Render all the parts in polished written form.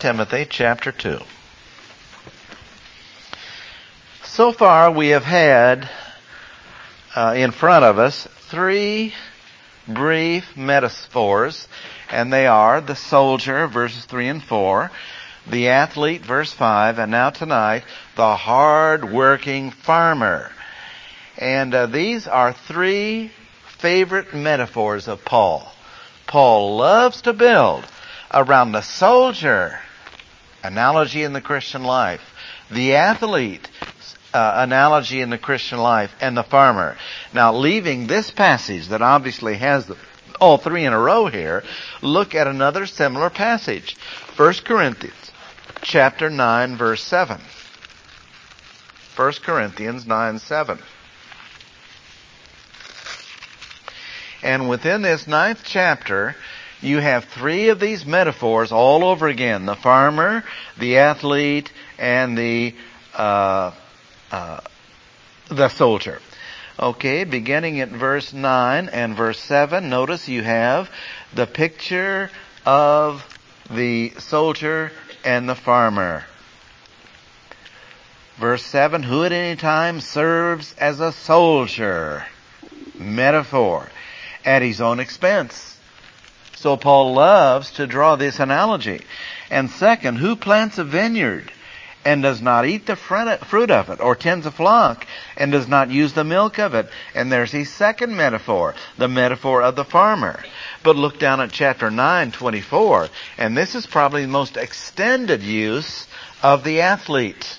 Timothy chapter 2. So far we have had in front of us three brief metaphors, and they are the soldier, verses 3 and 4, the athlete, verse 5, and now tonight, the hard-working farmer. And these are three favorite metaphors of Paul. Paul loves to build around the soldier, analogy in the Christian life, the athlete, analogy in the Christian life, and the farmer. Now, leaving this passage that obviously has all three in a row here, look at another similar passage. 1 Corinthians chapter 9, verse 7. 1 Corinthians 9:7. And within this 9th chapter, you have three of these metaphors all over again. The farmer, the athlete, and the soldier. Okay, beginning at verse 9 and verse 7, notice you have the picture of the soldier and the farmer. Verse 7, who at any time serves as a soldier, metaphor, at his own expense. So Paul loves to draw this analogy. And second, who plants a vineyard and does not eat the fruit of it, or tends a flock and does not use the milk of it? And there's his second metaphor, the metaphor of the farmer. But look down at chapter 9:24, and this is probably the most extended use of the athlete.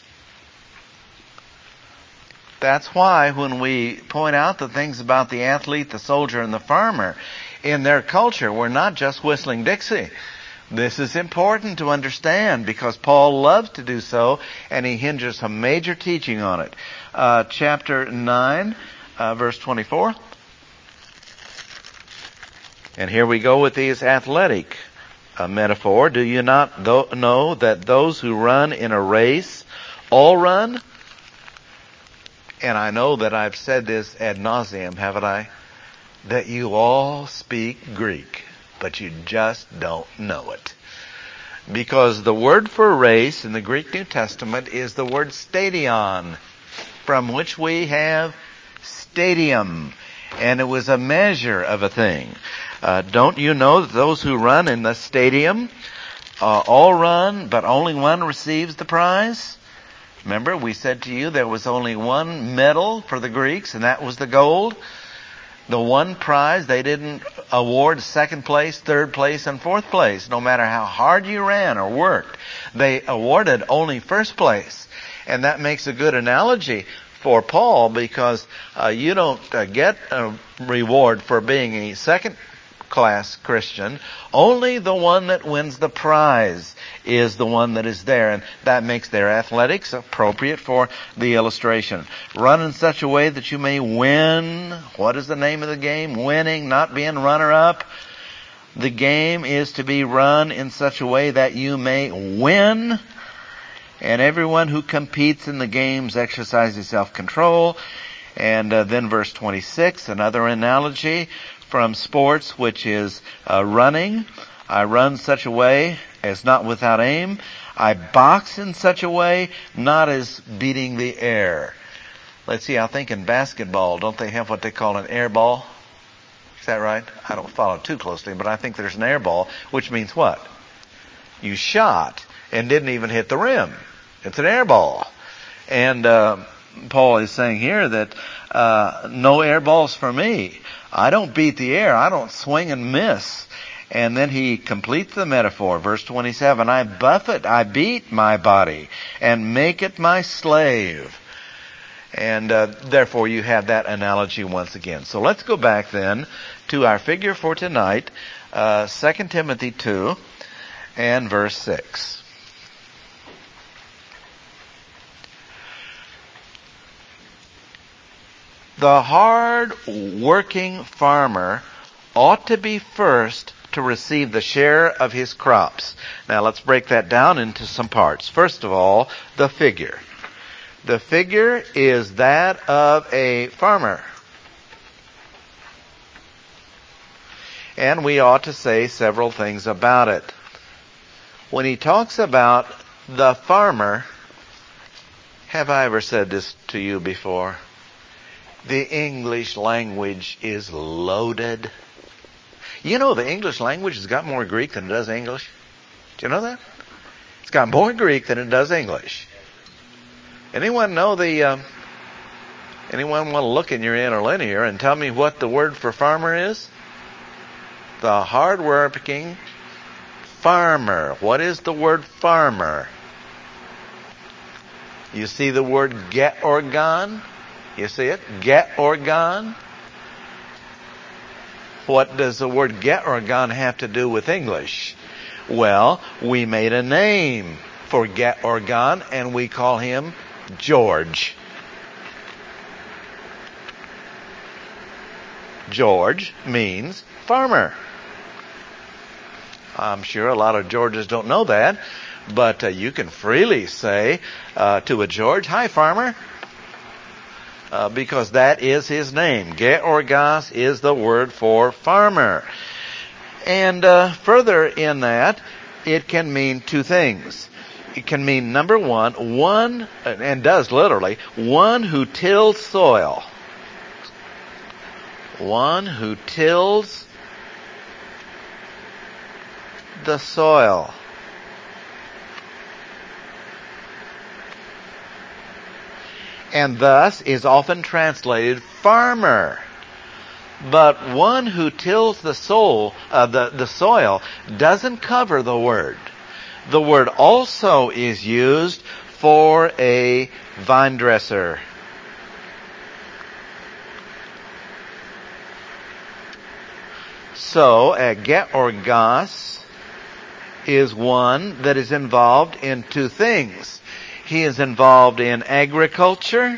That's why when we point out the things about the athlete, the soldier, and the farmer, in their culture, we're not just whistling Dixie. This is important to understand because Paul loves to do so, and he hinges some major teaching on it. Chapter 9, verse 24. And here we go with these athletic metaphor. Do you not know that those who run in a race all run? And I know that I've said this ad nauseum, haven't I? That you all speak Greek, but you just don't know it. Because the word for race in the Greek New Testament is the word stadion, from which we have stadium. And it was a measure of a thing. Don't you know that those who run in the stadium all run, but only one receives the prize? Remember, we said to you there was only one medal for the Greeks, and that was the gold. The one prize, they didn't award second place, third place, and fourth place. No matter how hard you ran or worked, they awarded only first place. And that makes a good analogy for Paul, because you don't get a reward for being a second-class Christian. Only the one that wins the prize is the one that is there, and that makes their athletics appropriate for the illustration. Run in such a way that you may win. What is the name of the game? Winning, not being runner-up. The game is to be run in such a way that you may win. And everyone who competes in the games exercises self-control. And then verse 26, another analogy from sports, which is running. I run such a way as not without aim. I box in such a way, not as beating the air. Let's see, I think in basketball, don't they have what they call an air ball? Is that right? I don't follow too closely, but I think there's an air ball, which means what? You shot and didn't even hit the rim. It's an air ball. And Paul is saying here that no air balls for me. I don't beat the air. I don't swing and miss. And then he completes the metaphor. Verse 27, I buffet, I beat my body and make it my slave. And therefore you have that analogy once again. So let's go back then to our figure for tonight, 2 Timothy 2 and verse 6. The hard-working farmer ought to be first to receive the share of his crops. Now let's break that down into some parts. First of all, the figure. The figure is that of a farmer. And we ought to say several things about it. When he talks about the farmer, have I ever said this to you before? The English language is loaded. You know the English language has got more Greek than it does English? Do you know that? It's got more Greek than it does English. Anyone know anyone want to look in your interlinear and tell me what the word for farmer is? The hard-working farmer. What is the word farmer? You see the word get organ? You see it? Get organ. What does the word get organ have to do with English? Well, we made a name for get organ and we call him George. George means farmer. I'm sure a lot of Georges don't know that, but you can freely say to a George, "Hi, farmer," because that is his name. Georgas is the word for farmer. And further in that, it can mean two things. It can mean, number one, and does literally, one who tills soil. One who tills the soil. And thus is often translated farmer. But one who tills the soil doesn't cover the word. The word also is used for a vine dresser. So a georgas is one that is involved in two things. He is involved in agriculture,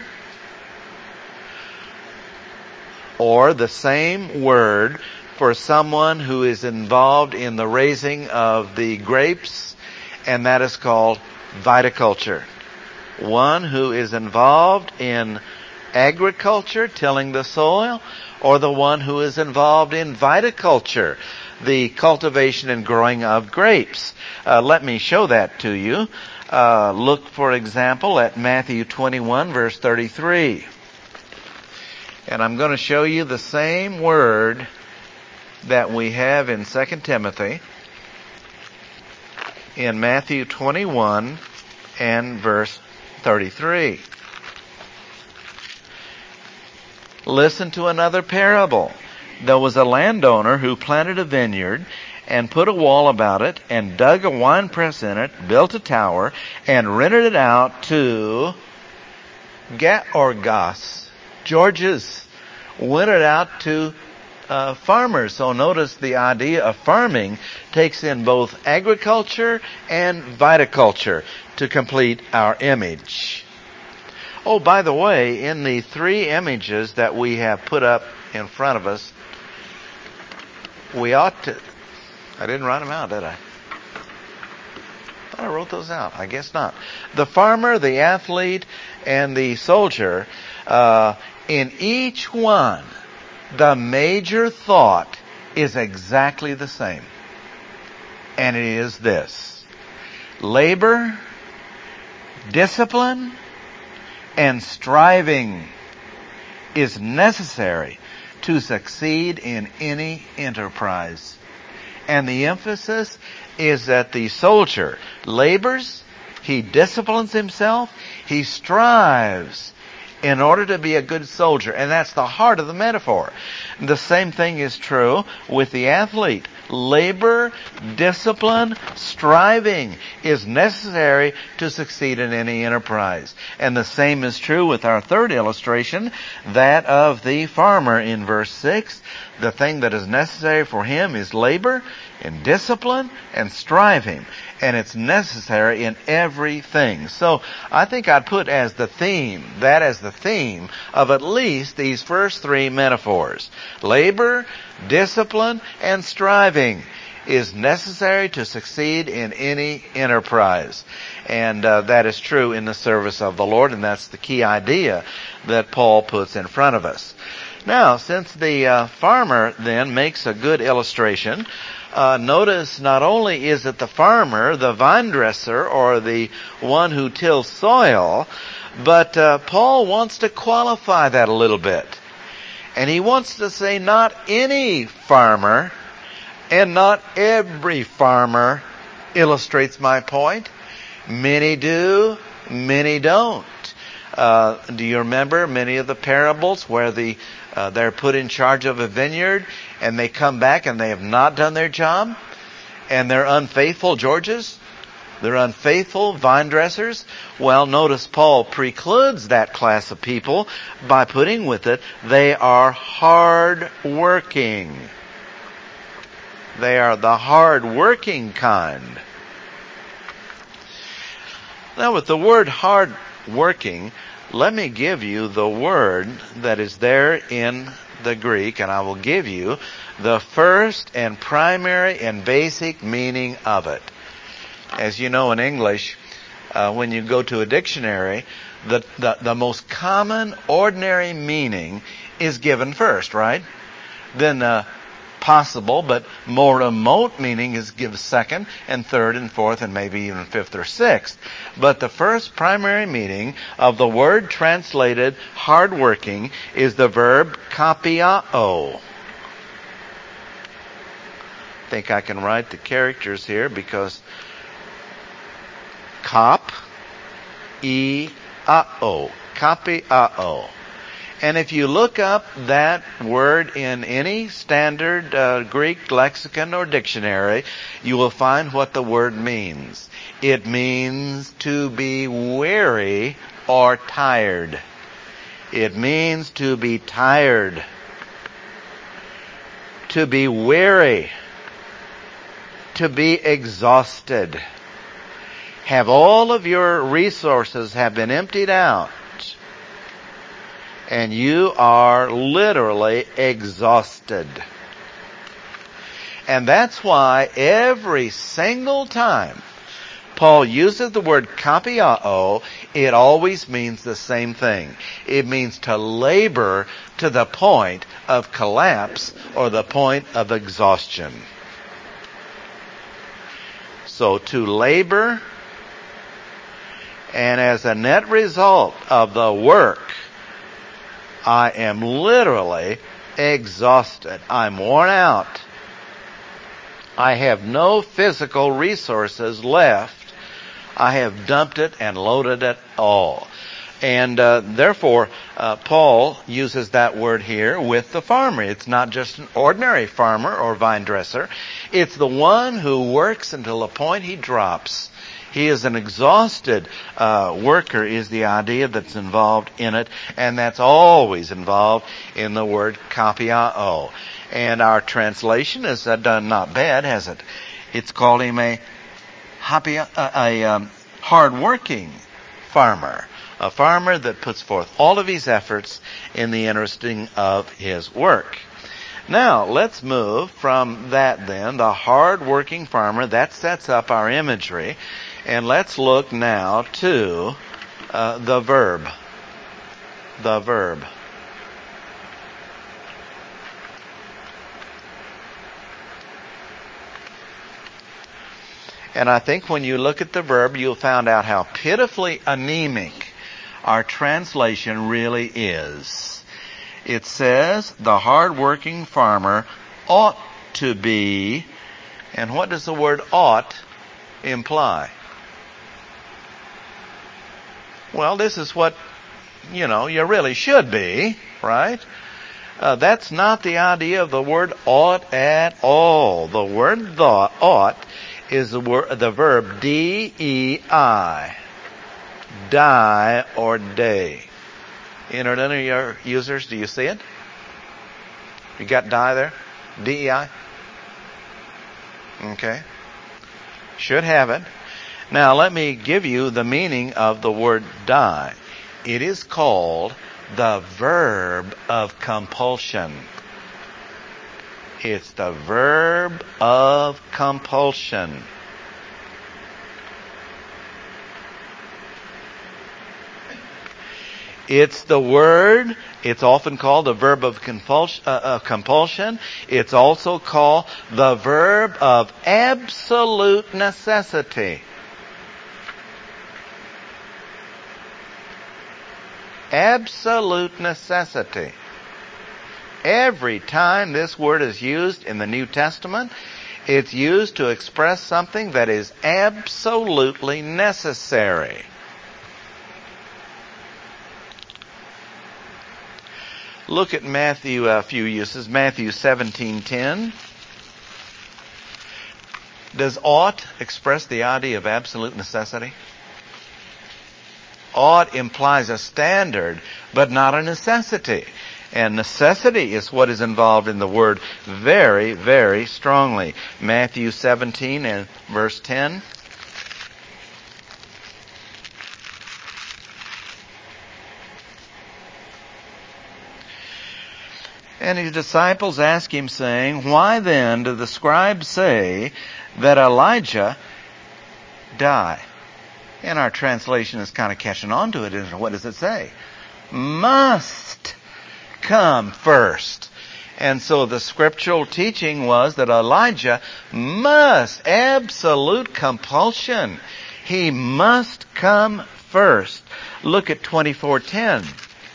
or the same word for someone who is involved in the raising of the grapes, and that is called viticulture. One who is involved in agriculture, tilling the soil, or the one who is involved in viticulture, the cultivation and growing of grapes. Let me show that to you. Look, for example, at Matthew 21, verse 33. And I'm going to show you the same word that we have in 2 Timothy in Matthew 21 and verse 33. Listen to another parable. There was a landowner who planted a vineyard and put a wall about it and dug a winepress in it, built a tower, and rented it out to georgas, Georges, rented out to farmers. So notice the idea of farming takes in both agriculture and viticulture to complete our image. Oh, by the way, in the three images that we have put up in front of us, we ought to... I didn't write them out, did I? I thought I wrote those out. I guess not. The farmer, the athlete, and the soldier, in each one, the major thought is exactly the same. And it is this: labor, discipline, and striving is necessary to succeed in any enterprise. And the emphasis is that the soldier labors, he disciplines himself, he strives in order to be a good soldier. And that's the heart of the metaphor. The same thing is true with the athlete. Labor, discipline, striving is necessary to succeed in any enterprise. And the same is true with our third illustration, that of the farmer in verse 6. The thing that is necessary for him is labor and discipline and striving. And it's necessary in everything. So I think I'd put as the theme of at least these first three metaphors. Labor, discipline, and striving is necessary to succeed in any enterprise. And that is true in the service of the Lord, and that's the key idea that Paul puts in front of us. Now, since the farmer then makes a good illustration, notice not only is it the farmer, the vine dresser, or the one who tills soil, but Paul wants to qualify that a little bit. And he wants to say not any farmer and not every farmer illustrates my point. Many do, many don't. Do you remember many of the parables where they're put in charge of a vineyard and they come back and they have not done their job? And they're unfaithful Georges? They're unfaithful vine dressers? Well, notice Paul precludes that class of people by putting with it, they are hard working. They are the hard working kind. Now with the word hard working, let me give you the word that is there in the Greek, and I will give you the first and primary and basic meaning of it. As you know in English, when you go to a dictionary, the most common ordinary meaning is given first, right? Then the possible but more remote meaning is given second and third and fourth and maybe even fifth or sixth. But the first primary meaning of the word translated hardworking is the verb kapiao. I think I can write the characters here because kap, e-a-o, kapiao. And if you look up that word in any standard Greek lexicon or dictionary, you will find what the word means. It means to be weary or tired. It means to be tired, to be weary, to be exhausted. Have all of your resources have been emptied out, and you are literally exhausted. And that's why every single time Paul uses the word kapiao, it always means the same thing. It means to labor to the point of collapse or the point of exhaustion. So to labor, and as a net result of the work, I am literally exhausted. I'm worn out. I have no physical resources left. I have dumped it and loaded it all. And therefore, Paul uses that word here with the farmer. It's not just an ordinary farmer or vine dresser. It's the one who works until the point he drops. He is an exhausted worker is the idea that's involved in it, and that's always involved in the word kapiao. And our translation has done not bad, has it? It's called him a hard-working farmer, a farmer that puts forth all of his efforts in the interesting of his work. Now, let's move from that then, the hard-working farmer, that sets up our imagery. And let's look now to the verb. The verb. And I think when you look at the verb, you'll find out how pitifully anemic our translation really is. It says, the hard-working farmer ought to be, and what does the word ought imply? Well, this is what, you really should be, right? That's not the idea of the word ought at all. The word ought is the verb D-E-I. Die or day. Internet users, do you see it? You got die there? D-E-I? Okay. Should have it. Now let me give you the meaning of the word die. It is called the verb of compulsion. It's the verb of compulsion. It's the word. It's often called the verb of compulsion. It's also called the verb of absolute necessity. Absolute necessity. Every time this word is used in the New Testament, it's used to express something that is absolutely necessary. Look at Matthew, a few uses. Matthew 17:10. Does ought express the idea of absolute necessity? Ought implies a standard, but not a necessity. And necessity is what is involved in the word very, very strongly. Matthew 17 and verse 10. And his disciples ask him, saying, Why then do the scribes say that Elijah die? And our translation is kind of catching on to it, isn't it? What does it say? Must come first. And so the scriptural teaching was that Elijah must, absolute compulsion, he must come first. Look at 24:10.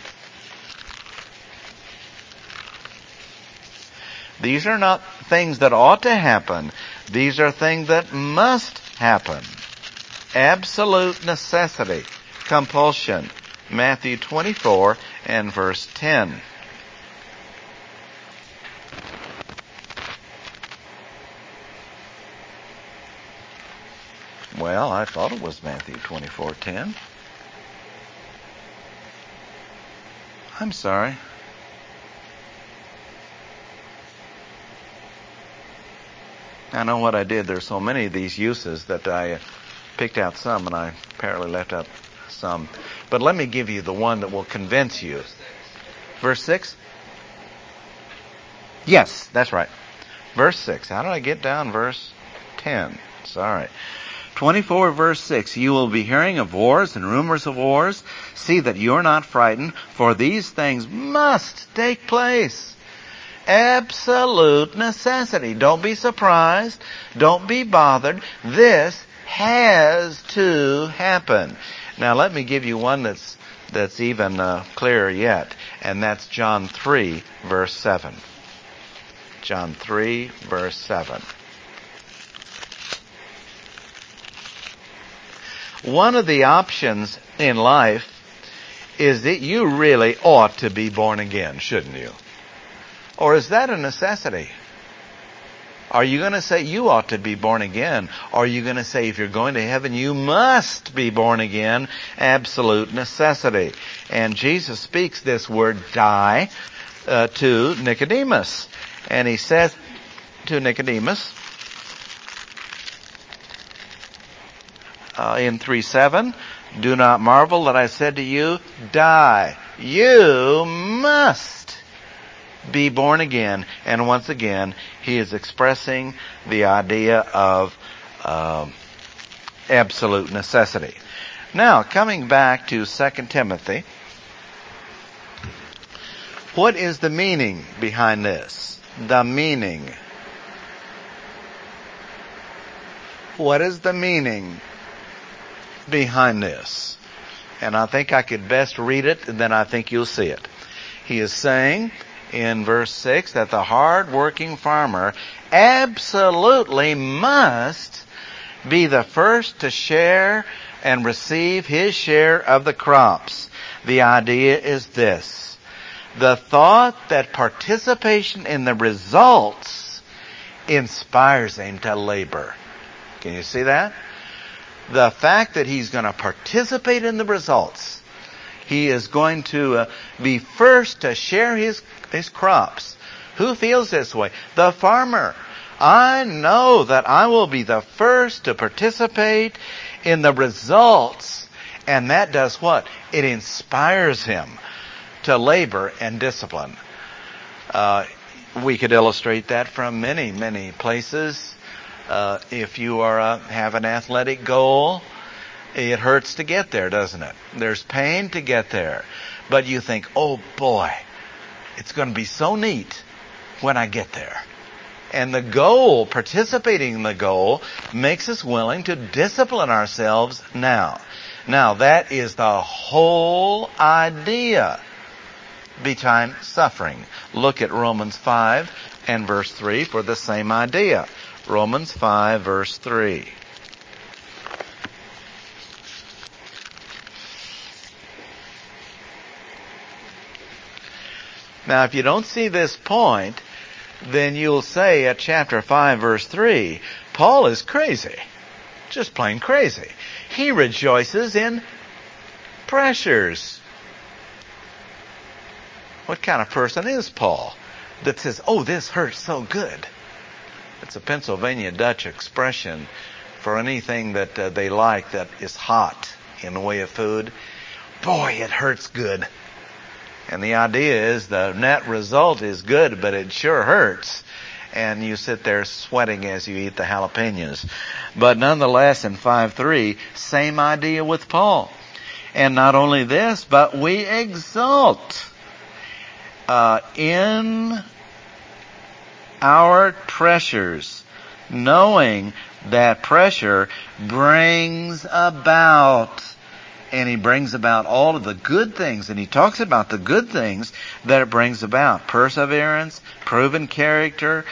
These are not things that ought to happen. These are things that must happen. Absolute necessity, compulsion. Matthew 24 and verse 10. Well, I thought it was Matthew 24:10. I'm sorry. I know what I did. There's so many of these uses that I picked out some and I apparently left out some. But let me give you the one that will convince you. Verse 6? Yes, that's right. Verse 6. How did I get down verse 10? Sorry. 24 verse 6. You will be hearing of wars and rumors of wars. See that you're not frightened, for these things must take place. Absolute necessity. Don't be surprised. Don't be bothered. This has to happen. Now let me give you one that's even clearer yet, and that's John 3 verse 7. John 3 verse 7. One of the options in life is that you really ought to be born again, shouldn't you? Or is that a necessity? Are you going to say you ought to be born again? Or are you going to say if you're going to heaven, you must be born again? Absolute necessity. And Jesus speaks this word die to Nicodemus. And he says to Nicodemus in 3:7, do not marvel that I said to you, die. You must be born again. And once again, he is expressing the idea of absolute necessity. Now, coming back to 2 Timothy, what is the meaning behind this? The meaning. What is the meaning behind this? And I think I could best read it, and then I think you'll see it. He is saying in verse 6 that the hard-working farmer absolutely must be the first to share and receive his share of the crops. The idea is this: the thought that participation in the results inspires him to labor. Can you see that? The fact that he's going to participate in the results. He is going to be first to share his crops. Who feels this way? The farmer. I know that I will be the first to participate in the results. And that does what? It inspires him to labor and discipline. We could illustrate that from many, many places. If you have an athletic goal, It hurts to get there, doesn't it? There's pain to get there. But you think, oh boy, it's going to be so neat when I get there. And the goal, participating in the goal, makes us willing to discipline ourselves now. Now, that is the whole idea behind suffering. Look at Romans 5 and verse 3 for the same idea. Romans 5 verse 3. Now, if you don't see this point, then you'll say at chapter 5 verse 3, Paul is crazy. Just plain crazy. He rejoices in pressures. What kind of person is Paul that says, oh, this hurts so good? It's a Pennsylvania Dutch expression for anything that they like that is hot in the way of food. Boy, it hurts good. And the idea is the net result is good, but it sure hurts. And you sit there sweating as you eat the jalapenos. But nonetheless, in 5:3, same idea with Paul. And not only this, but we exult in our pressures, knowing that pressure brings about. And he brings about all of the good things, and he talks about the good things that it brings about. Perseverance, proven character,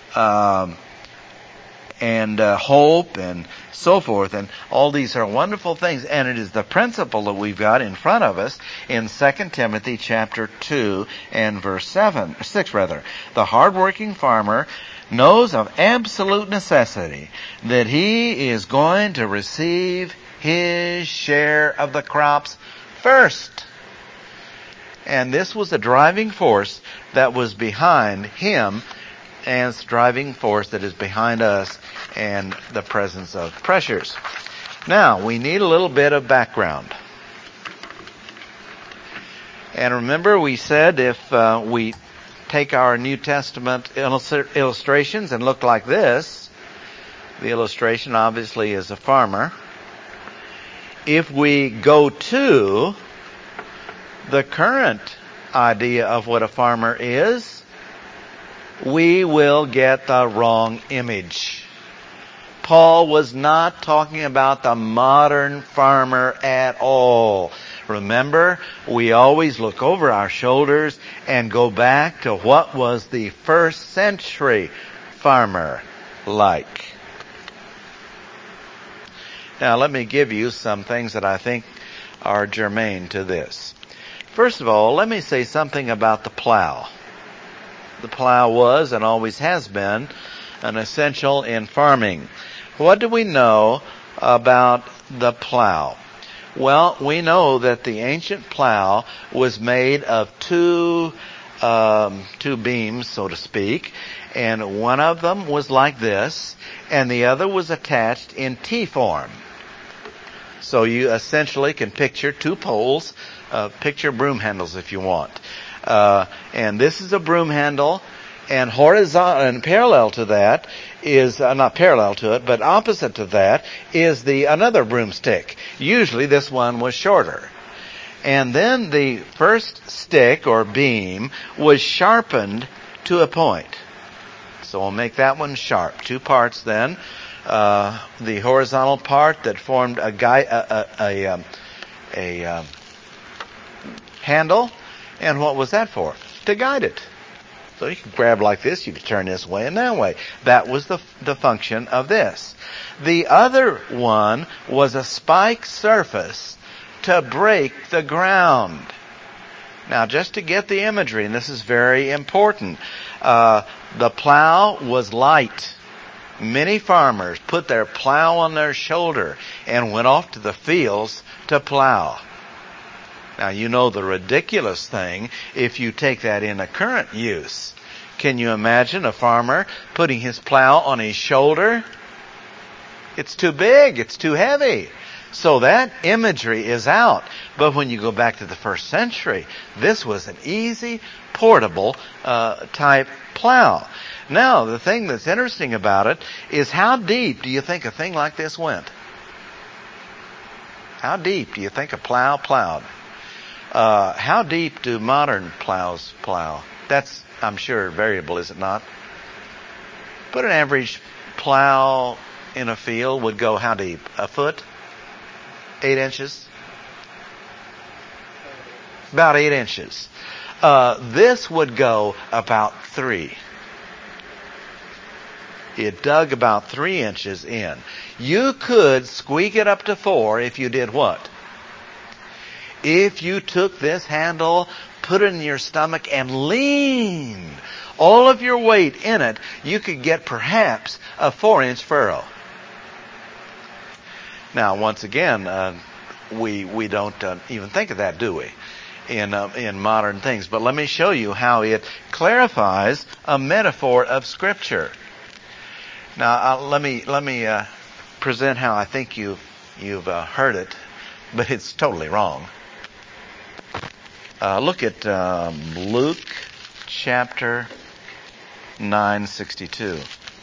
and hope, and so forth. And all these are wonderful things, and it is the principle that we've got in front of us in 2 Timothy chapter 2 and verse 6. The hardworking farmer knows of absolute necessity that he is going to receive his share of the crops first. And this was the driving force that was behind him, and it's the driving force that is behind us and the presence of pressures. Now, we need a little bit of background. And remember, we said if we take our New Testament illustrations and look like this, the illustration obviously is a farmer. If we go to the current idea of what a farmer is, we will get the wrong image. Paul was not talking about the modern farmer at all. Remember, we always look over our shoulders and go back to what was the first century farmer like. Now, let me give you some things that I think are germane to this. First of all, let me say something about the plow. The plow was and always has been an essential in farming. What do we know about the plow? Well, we know that the ancient plow was made of two beams, so to speak, and one of them was like this, and the other was attached in T-form. So you essentially can picture two poles, picture broom handles if you want. And this is a broom handle, and horizontal and parallel to that is, not parallel to it, but opposite to that is another broomstick. Usually this one was shorter. And then the first stick or beam was sharpened to a point. So we'll make that one sharp. Two parts then. The horizontal part that formed a handle. And what was that for? To guide it. So you could grab like this, you could turn this way and that way. That was the function of this. The other one was a spike surface to break the ground. Now, just to get the imagery, and this is very important, the plow was light. Many farmers put their plow on their shoulder and went off to the fields to plow. Now, you know the ridiculous thing if you take that in a current use. Can you imagine a farmer putting his plow on his shoulder? It's too big. It's too heavy. So that imagery is out. But when you go back to the first century, this was an easy, portable type plow. Now, the thing that's interesting about it is how deep do you think a thing like this went? How deep do you think a plow plowed? How deep do modern plows plow? That's, I'm sure, variable, is it not? But an average plow in a field would go how deep? A foot? 8 inches? About 8 inches. This would go about 3. It dug about 3 inches in. You could squeak it up to 4 if you did what? If you took this handle, put it in your stomach, and leaned all of your weight in it, you could get perhaps a 4-inch furrow. Now, once again, we don't even think of that, do we? In modern things. But let me show you how it clarifies a metaphor of Scripture. Now, let me present how I think you've heard it, but it's totally wrong. Look at Luke chapter 9:62.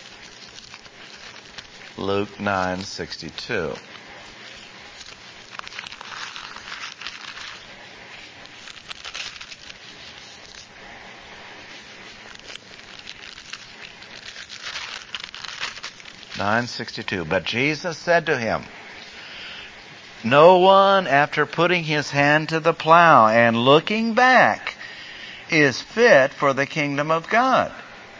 Luke 9:62. But Jesus said to him, "No one, after putting his hand to the plow and looking back, is fit for the kingdom of God."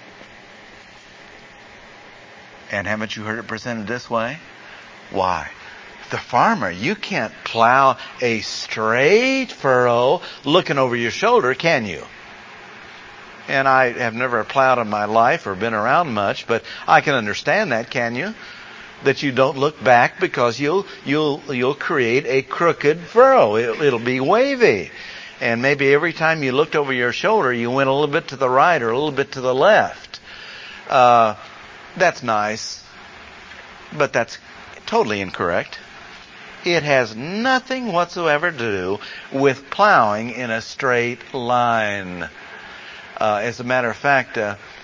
And haven't you heard it presented this way? Why? The farmer, you can't plow a straight furrow looking over your shoulder, can you? And I have never plowed in my life or been around much, but I can understand that, can you? That you don't look back, because you'll create a crooked furrow. It'll be wavy. And maybe every time you looked over your shoulder, you went a little bit to the right or a little bit to the left. That's nice, but that's totally incorrect. It has nothing whatsoever to do with plowing in a straight line. As a matter of fact,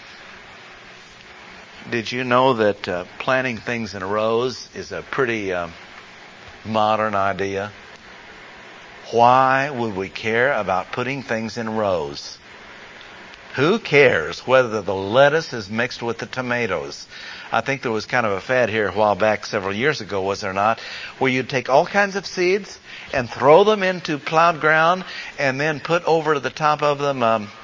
did you know that planting things in rows is a pretty modern idea? Why would we care about putting things in rows? Who cares whether the lettuce is mixed with the tomatoes? I think there was kind of a fad here a while back, several years ago, was there not, where you'd take all kinds of seeds and throw them into plowed ground and then put over the top of them,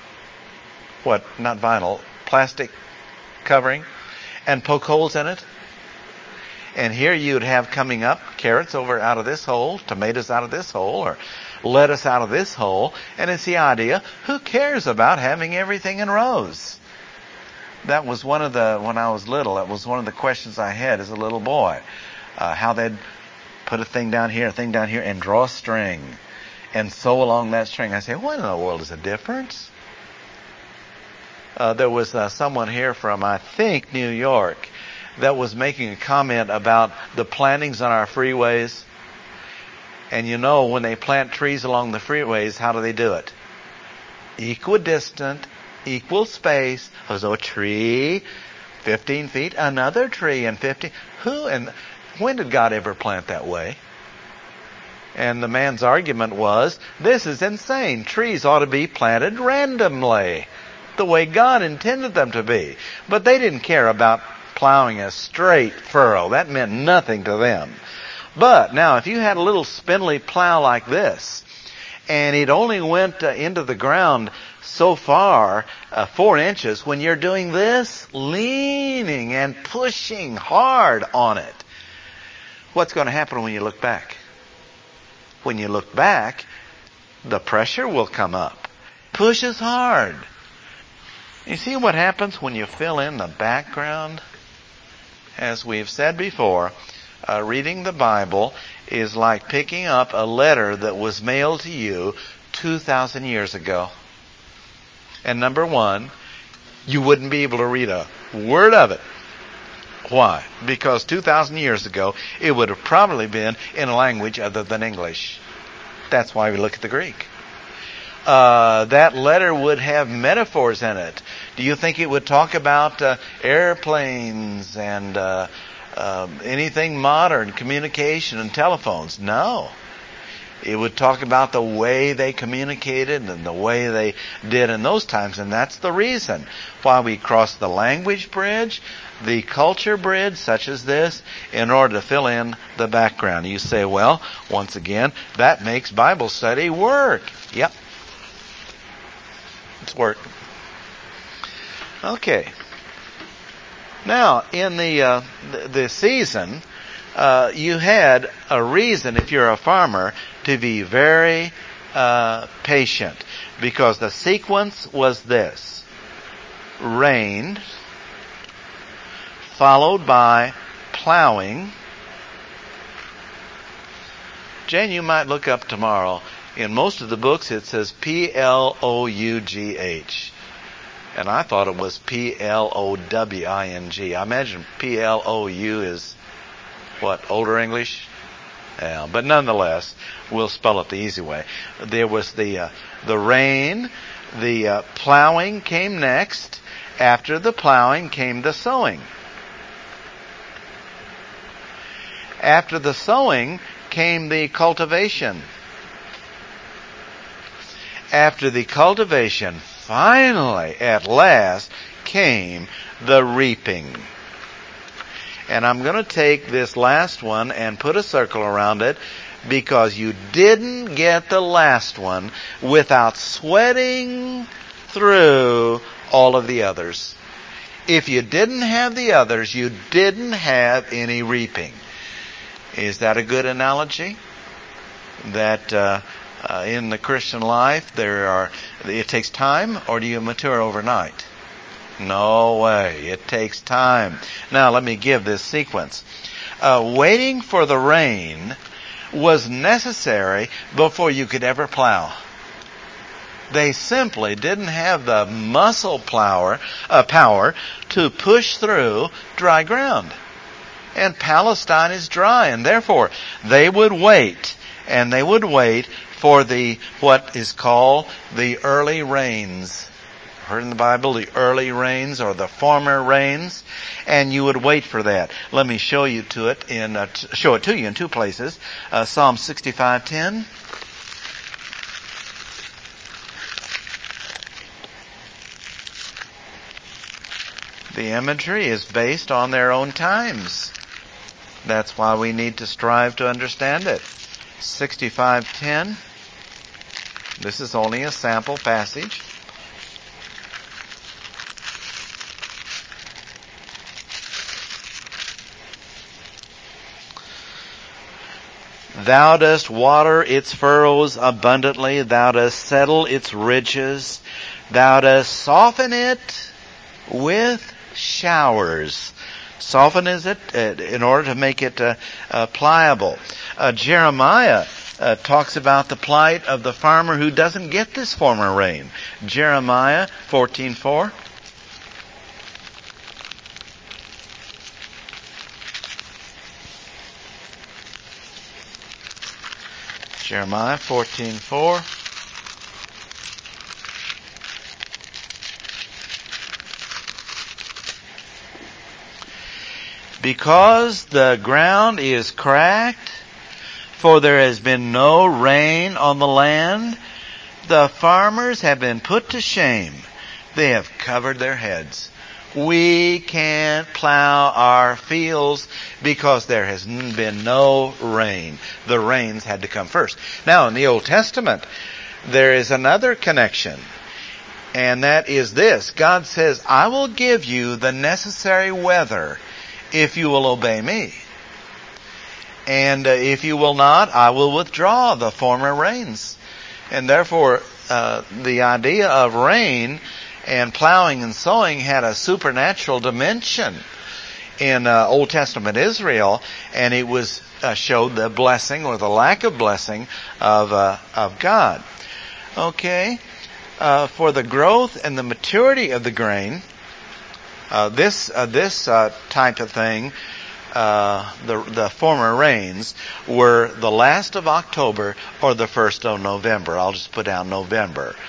not vinyl, plastic covering, and poke holes in it. And here you'd have coming up carrots over out of this hole, tomatoes out of this hole, or lettuce out of this hole. And it's the idea, who cares about having everything in rows? That was when I was little, that was one of the questions I had as a little boy. How they'd put a thing down here, and draw a string, and sew along that string. I say, what in the world is the difference? There was someone here from, I think, New York, that was making a comment about the plantings on our freeways. And you know, when they plant trees along the freeways, how do they do it? Equidistant, equal space. So a tree, 15 feet, another tree, and 15. And when did God ever plant that way? And the man's argument was, this is insane. Trees ought to be planted randomly, the way God intended them to be. But they didn't care about plowing a straight furrow. That meant nothing to them. But now, if you had a little spindly plow like this, and it only went into the ground so far, 4 inches, when you're doing this, leaning and pushing hard on it, what's going to happen when you look back? When you look back, the pressure will come up. Pushes hard. You see what happens when you fill in the background? As we've said before, reading the Bible is like picking up a letter that was mailed to you 2,000 years ago. And number one, you wouldn't be able to read a word of it. Why? Because 2,000 years ago, it would have probably been in a language other than English. That's why we look at the Greek. That letter would have metaphors in it. Do you think it would talk about airplanes and anything modern, communication and telephones. No. It would talk about the way they communicated and the way they did in those times. And that's the reason why we cross the language bridge, the culture bridge, such as this, in order to fill in the background. You say, well, once again, that makes Bible study work. Yep. It's work. Okay. Now, in the season, you had a reason, if you're a farmer, to be very patient, because the sequence was this: rain, followed by plowing. Jane, you might look up tomorrow. In most of the books it says P-L-O-U-G-H. And I thought it was P-L-O-W-I-N-G. I imagine P-L-O-U is, what, Older English? Yeah, but nonetheless, we'll spell it the easy way. There was the rain, the plowing came next. After the plowing came the sowing. After the sowing came the cultivation. After the cultivation, finally, at last, came the reaping. And I'm going to take this last one and put a circle around it, because you didn't get the last one without sweating through all of the others. If you didn't have the others, you didn't have any reaping. Is that a good analogy? That in the Christian life it takes time, or do you mature overnight? No way. It takes time. Now let me give this sequence. Waiting for the rain was necessary before you could ever plow. They simply didn't have the muscle power to push through dry ground. And Palestine is dry, and therefore they would wait, and they would wait for what is called the early rains. Heard in the Bible, the early rains or the former rains, and you would wait for that. Let me show you to it show it to you in two places. Psalm 65:10. The imagery is based on their own times. That's why we need to strive to understand it. 65:10. This is only a sample passage. Thou dost water its furrows abundantly. Thou dost settle its ridges. Thou dost soften it with showers. Soften is it in order to make it pliable. Jeremiah talks about the plight of the farmer who doesn't get this former rain. Jeremiah 14:4. Jeremiah 14:4. Because the ground is cracked, for there has been no rain on the land, the farmers have been put to shame. They have covered their heads. We can't plow our fields because there has been no rain. The rains had to come first. Now, in the Old Testament, there is another connection, and that is this. God says, I will give you the necessary weather if you will obey me. And if you will not, I will withdraw the former rains. And therefore, the idea of rain and plowing and sowing had a supernatural dimension in Old Testament Israel, and it was showed the blessing or the lack of blessing of God. Okay, for the growth and the maturity of the grain, this type of thing, the former rains were the last of October or the 1st of November. I'll just put down November.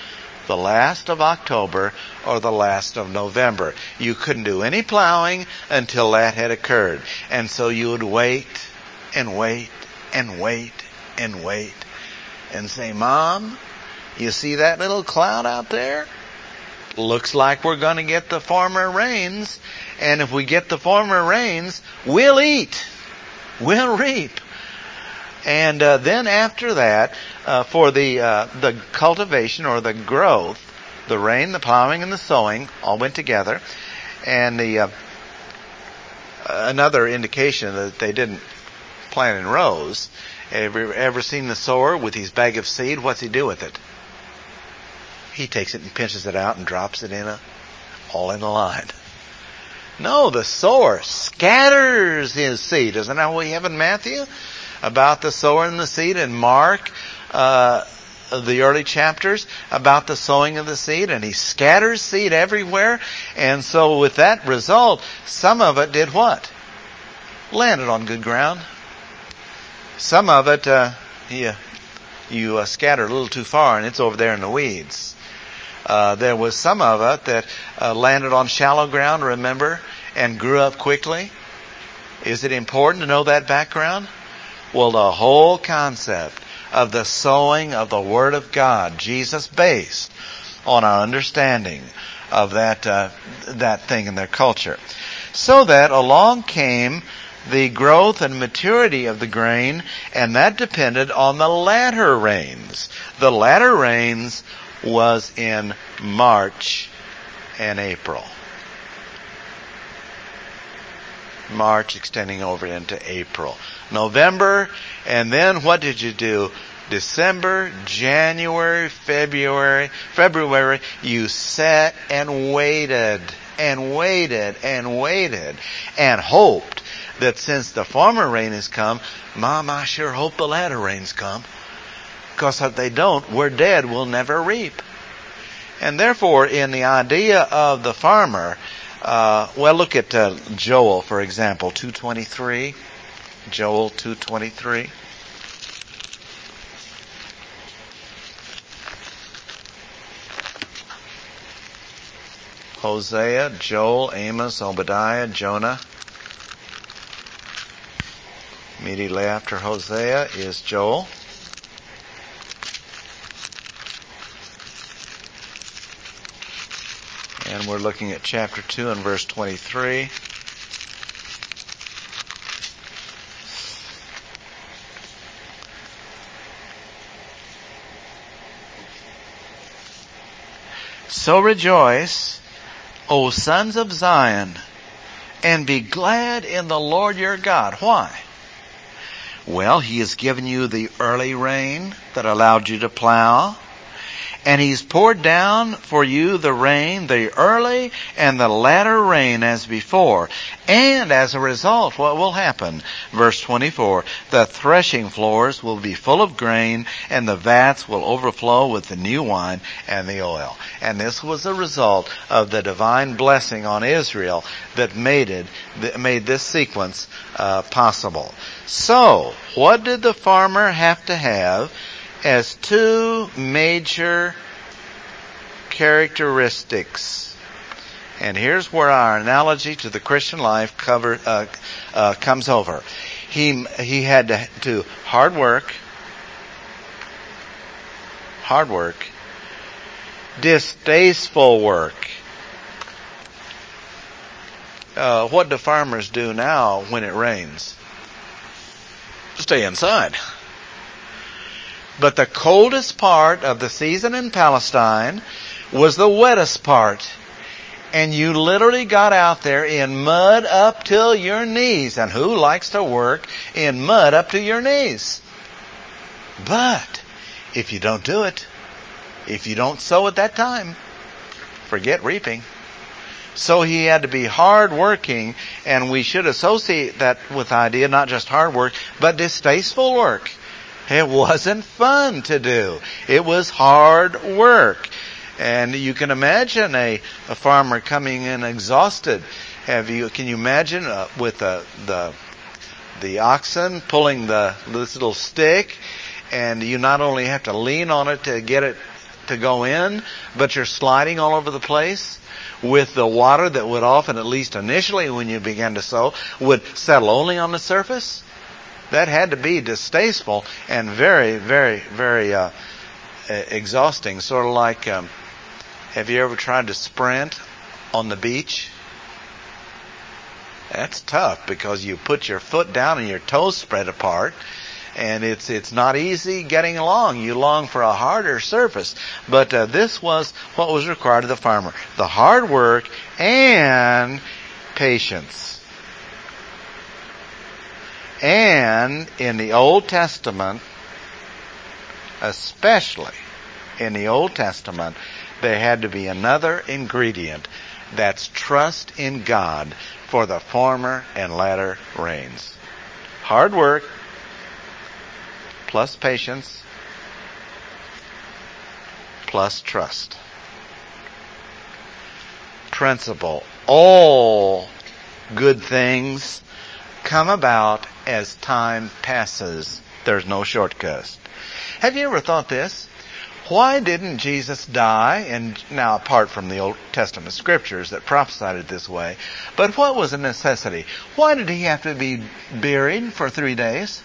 the last of October or the last of November. You couldn't do any plowing until that had occurred. And so you would wait and wait and wait and wait and say, Mom, you see that little cloud out there? Looks like we're going to get the former rains. And if we get the former rains, we'll eat. We'll reap. And then after that, for the cultivation or the growth, the rain, the plowing, and the sowing all went together. And the another indication that they didn't plant in rows. Ever seen the sower with his bag of seed? What's he do with it? He takes it and pinches it out and drops it all in a line. No, the sower scatters his seed. Isn't that what we have in Matthew? About the sower and the seed, and Mark, the early chapters, about the sowing of the seed, and he scatters seed everywhere. And so with that result, some of it did what? Landed on good ground. Some of it, you scattered a little too far, and it's over there in the weeds. There was some of it that landed on shallow ground, remember, and grew up quickly. Is it important to know that background? Well, the whole concept of the sowing of the Word of God, Jesus based on our understanding of that thing in their culture. So that along came the growth and maturity of the grain, and that depended on the latter rains. The latter rains was in March and April. March extending over into April. November, and then what did you do? December, January, February, you sat and waited and waited and waited and hoped that since the former rain has come, Mom, I sure hope the latter rains come. Because if they don't, we're dead. We'll never reap. And therefore, in the idea of the farmer, look at Joel, for example, 2:23. Joel 2:23. Hosea, Joel, Amos, Obadiah, Jonah. Immediately after Hosea is Joel. And we're looking at chapter 2 and verse 23. So rejoice, O sons of Zion, and be glad in the Lord your God. Why? Well, He has given you the early rain that allowed you to plow. And He's poured down for you the rain, the early and the latter rain as before. And as a result, what will happen? Verse 24, the threshing floors will be full of grain, and the vats will overflow with the new wine and the oil. And this was a result of the divine blessing on Israel that made this sequence possible. So, what did the farmer have to have as two major characteristics? And here's where our analogy to the Christian life comes over. He had to do hard work, distasteful work. What do farmers do now when it rains? Stay inside. But the coldest part of the season in Palestine was the wettest part. And you literally got out there in mud up till your knees. And who likes to work in mud up to your knees? But if you don't do it, if you don't sow at that time, forget reaping. So he had to be hard working, and we should associate that with the idea not just hard work, but distasteful work. It wasn't fun to do. It was hard work. And you can imagine a farmer coming in exhausted. Can you imagine with the oxen pulling this little stick, and you not only have to lean on it to get it to go in, but you're sliding all over the place with the water that would often, at least initially when you began to sow, would settle only on the surface? That had to be distasteful and very, very, very exhausting. Sort of like, have you ever tried to sprint on the beach? That's tough because you put your foot down and your toes spread apart. And it's not easy getting along. You long for a harder surface. But this was what was required of the farmer. The hard work and patience. And in the Old Testament, especially in the Old Testament, there had to be another ingredient. That's trust in God for the former and latter rains. Hard work plus patience plus trust. Principle. All good things come about as time passes. There's no shortcuts. Have you ever thought this? Why didn't Jesus die? And now, apart from the Old Testament scriptures that prophesied it this way, but what was a necessity? Why did he have to be buried for 3 days?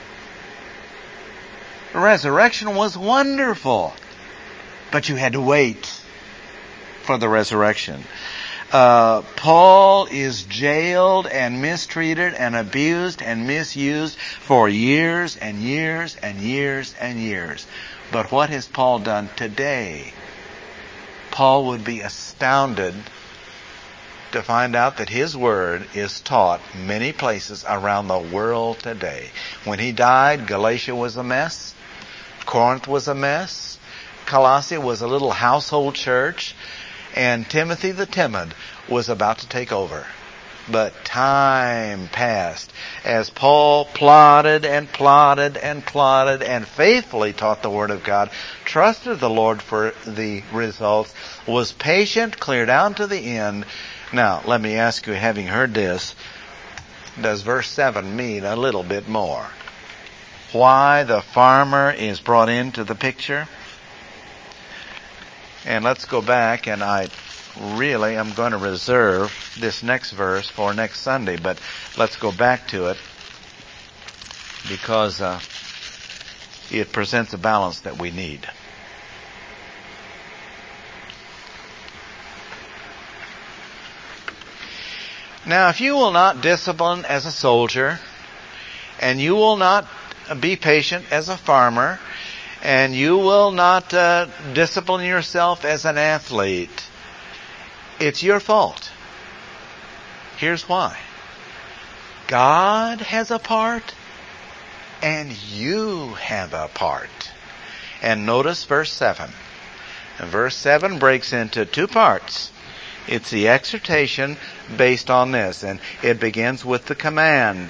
The resurrection was wonderful, but you had to wait for the resurrection. Paul is jailed and mistreated and abused and misused for years and years and years and years. But what has Paul done today? Paul would be astounded to find out that his word is taught many places around the world today. When he died, Galatia was a mess. Corinth was a mess. Colossae was a little household church. And Timothy the Timid was about to take over. But time passed as Paul plodded and plodded and plodded and faithfully taught the Word of God, trusted the Lord for the results, was patient, clear down to the end. Now, let me ask you, having heard this, does verse 7 mean a little bit more? Why the farmer is brought into the picture? And let's go back, and I'm going to reserve this next verse for next Sunday, but let's go back to it because it presents a balance that we need. Now, if you will not discipline as a soldier, and you will not be patient as a farmer, and you will not discipline yourself as an athlete, it's your fault. Here's why. God has a part, and you have a part. And notice verse 7. And verse 7 breaks into 2 parts. It's the exhortation based on this, and it begins with the command.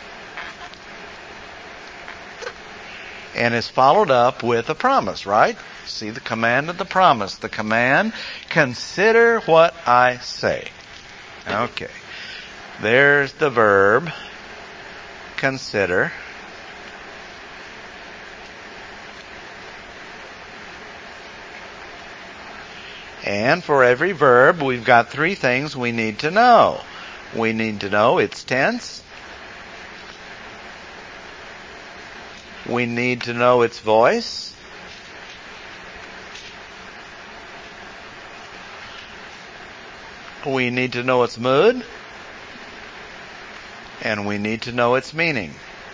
And is followed up with a promise, right? See the command and the promise. The command, consider what I say. Okay. There's the verb, consider. And for every verb, we've got 3 things we need to know. We need to know its tense. We need to know its voice. We need to know its mood. And we need to know its meaning.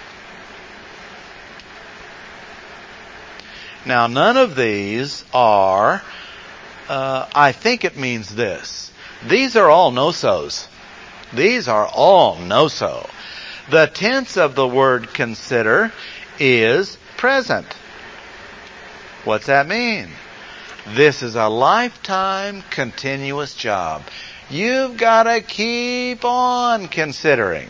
Now, none of these are, I think it means this. These are all no-sos. These are all no-so. The tense of the word consider is present. What's that mean? This is a lifetime continuous job. You've got to keep on considering.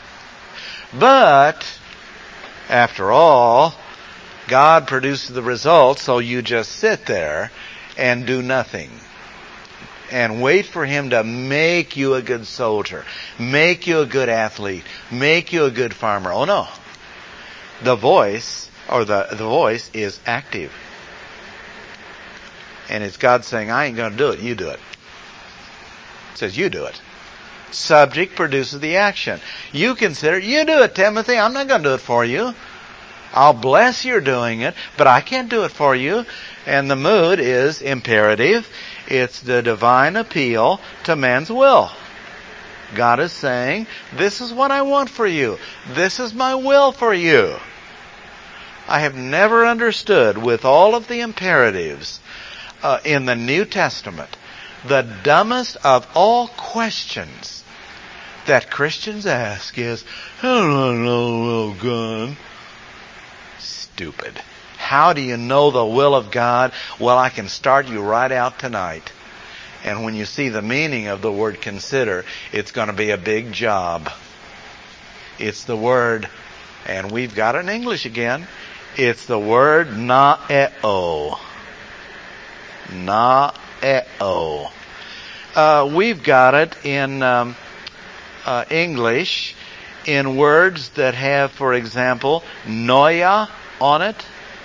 But, after all, God produces the results, so you just sit there and do nothing. And wait for Him to make you a good soldier, make you a good athlete, make you a good farmer. Oh no. The voice is active. And it's God saying, I ain't going to do it, you do it. It says, you do it. Subject produces the action. You consider, you do it, Timothy. I'm not going to do it for you. I'll bless your doing it, but I can't do it for you. And the mood is imperative. It's the divine appeal to man's will. God is saying, this is what I want for you. This is my will for you. I have never understood, with all of the imperatives in the New Testament, the dumbest of all questions that Christians ask is, how do I know, God? Stupid. How do you know the will of God? Well, I can start you right out tonight. And when you see the meaning of the word consider, it's going to be a big job. It's the word, and we've got it in English again, it's the word naeo. Naeo. We've got it in English in words that have, for example, noia on it,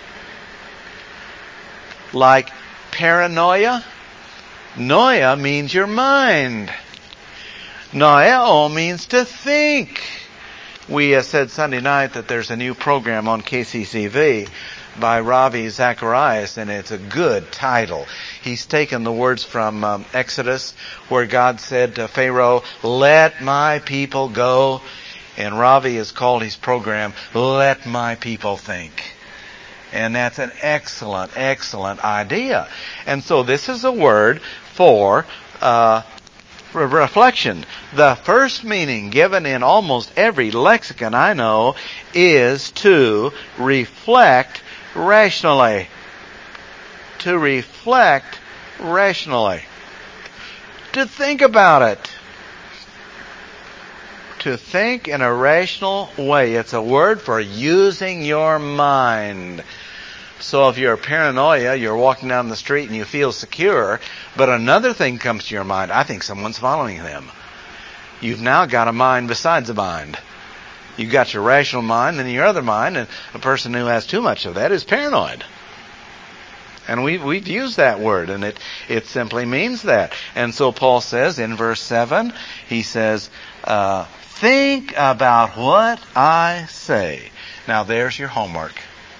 like paranoia. Noia means your mind. Noeo means to think. We said Sunday night that there's a new program on KCCV by Ravi Zacharias, and it's a good title. He's taken the words from Exodus, where God said to Pharaoh, let my people go. And Ravi has called his program, Let My People Think. And that's an excellent, excellent idea. And so this is a word for reflection. The first meaning given in almost every lexicon I know is to reflect rationally. To reflect rationally. To think about it. To think in a rational way. It's a word for using your mind. So if you're a paranoia, you're walking down the street and you feel secure, but another thing comes to your mind. I think someone's following them. You've now got a mind besides a mind. You've got your rational mind and your other mind, and a person who has too much of that is paranoid. And we've used that word, and it simply means that. And so Paul says in verse 7, he says, think about what I say. Now there's your homework.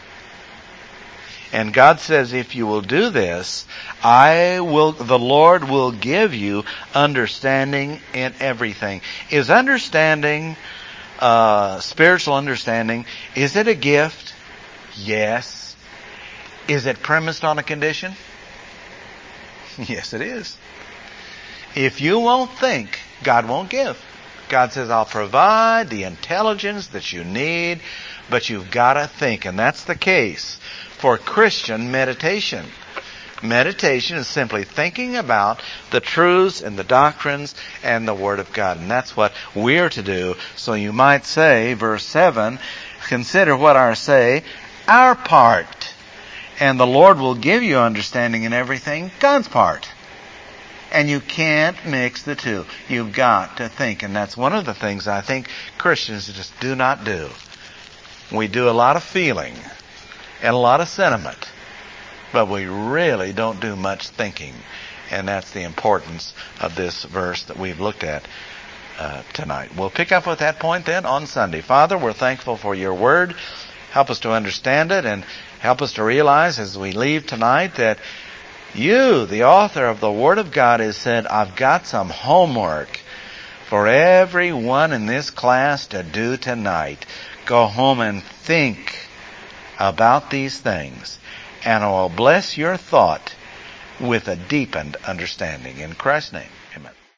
And God says, if you will do this, the Lord will give you understanding in everything. Is understanding, spiritual understanding, is it a gift? Yes. Is it premised on a condition? Yes, it is. If you won't think, God won't give. God says, I'll provide the intelligence that you need, but you've got to think. And that's the case for Christian meditation. Meditation is simply thinking about the truths and the doctrines and the Word of God. And that's what we're to do. So you might say, verse 7, consider what I say, our part. And the Lord will give you understanding in everything, God's part. And you can't mix the two. You've got to think. And that's one of the things I think Christians just do not do. We do a lot of feeling and a lot of sentiment, but we really don't do much thinking. And that's the importance of this verse that we've looked at tonight. We'll pick up with that point then on Sunday. Father, we're thankful for your word. Help us to understand it and help us to realize as we leave tonight that you, the author of the Word of God, has said, I've got some homework for everyone in this class to do tonight. Go home and think about these things, and I will bless your thought with a deepened understanding. In Christ's name, amen.